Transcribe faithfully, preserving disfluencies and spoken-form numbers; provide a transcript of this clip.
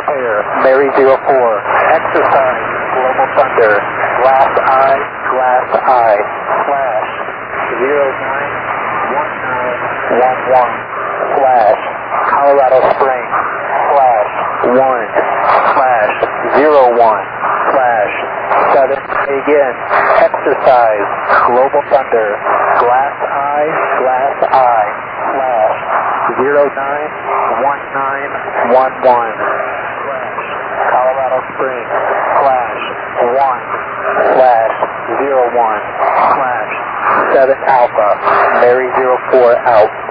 clear. Mary zero four. Exercise. Global Thunder. Glass eye. Glass eye. Flash. Zero nine one nine one one. Flash. Colorado Springs. Flash. One. Flash. Zero one. Flash. Seven. Again. Exercise. Global Thunder. Glass eye. Glass eye. Flash. Zero nine one nine one one. Flash. Colorado Springs. Flash. One. Flash. Zero one. Flash. Seven Alpha. Mary zero four out.